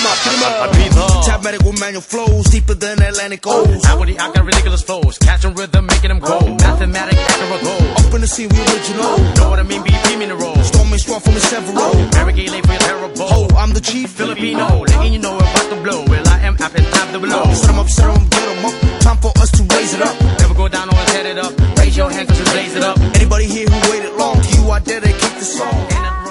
I breathe up. Tabmatic with manual flows, deeper than Atlantic O's. Outwardly, I got ridiculous flows. Catching rhythm, making them go. Mathematic, accurate goal. Up in the scene, we original. Know what I mean? BP me in the roll. Storming strong from the several. Mary Gay late for your terrible. Oh, I'm the chief Filipino, letting you know about to blow. Well, I am up and top the below. Set 'em up, get 'em up. Time for us to raise it up. Never go down, always head it up. Raise your hand 'cause we blaze it up. Anybody here who waited long, to you I dedicate the song.